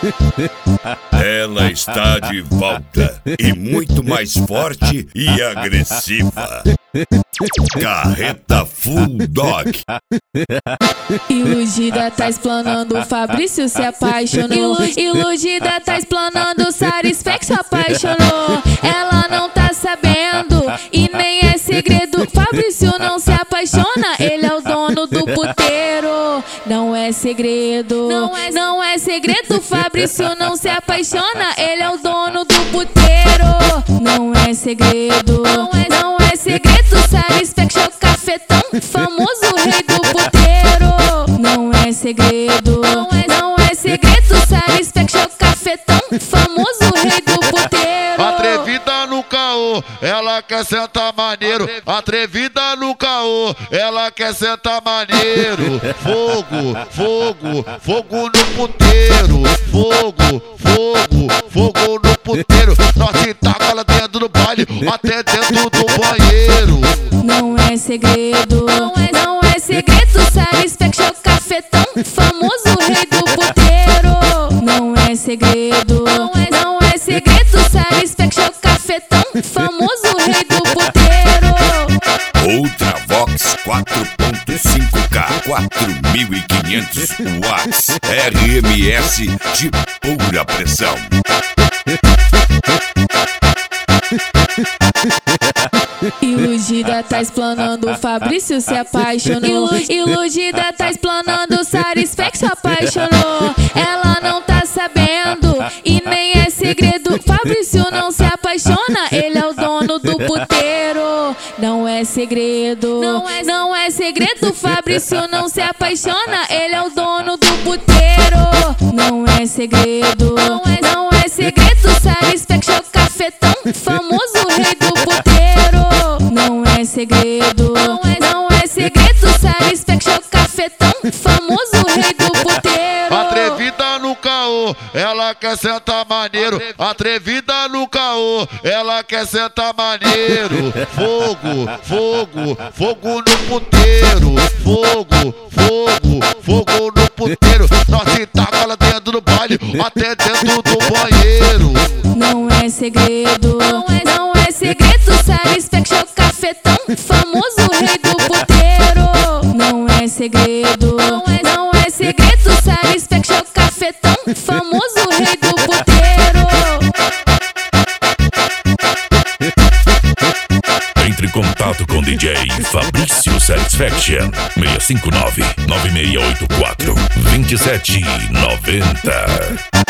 Ela está de volta e muito mais forte e agressiva. Carreta Full Dog. Iludida tá explanando, o Fabrício se apaixonou. Iludida tá explanando, o Satisfax se apaixonou. Ela não tá sabendo e nem é segredo. Fabrício não se apaixona, ele é o dono do puteiro. Não é segredo, não é segredo. Fabrício não se apaixona, ele é o dono do puteiro. Não é segredo, não é segredo. Satisfax é o cafetão, famoso rei do puteiro. Não é segredo, não é segredo. Satisfax é o cafetão, famoso rei do puteiro. Atrevida no caô, ela quer sentar maneiro. Atrevida no caô, ela quer sentar maneiro. Fogo, fogo, fogo no puteiro. Fogo, fogo, fogo no puteiro. Nós se taca ela dentro do baile, até dentro do banheiro. Não é segredo, não é segredo. Satisfax é o cafetão, famoso rei do puteiro. Não é segredo, não é segredo. Satisfax é o cafetão, famoso rei do puteiro. Ultravox 4.5K 4500 watts RMS de pura pressão. Iludida tá explanando, o Fabrício se apaixonou. Iludida tá explanando, o Satisfax se apaixonou. Ela não tá sabendo e nem é segredo. Fabrício não se apaixona, ele é o dono do puteiro. Não é segredo, não é segredo. Fabrício não se apaixona, ele é o dono do puteiro. Não é segredo, não é segredo. Satisfax é o cafetão, famoso rei do puteiro. Não é segredo, não é segredo. Satisfax é o cafetão, famoso rei do puteiro. Atrevida no caô, ela quer sentar maneiro. Atrevida no caô, ela quer sentar maneiro. Fogo, fogo, fogo no puteiro. Fogo, fogo, fogo no puteiro. Nós se taca ela dentro do baile, até dentro do banheiro. Não é segredo, não é segredo. Satisfax é o cafetão, famoso rei do puteiro. Não é segredo, não é segredo. Satisfax é o cafetão, famoso rei do puteiro. Entre em contato com DJ Fabrício Satisfaction 659-9684-2790.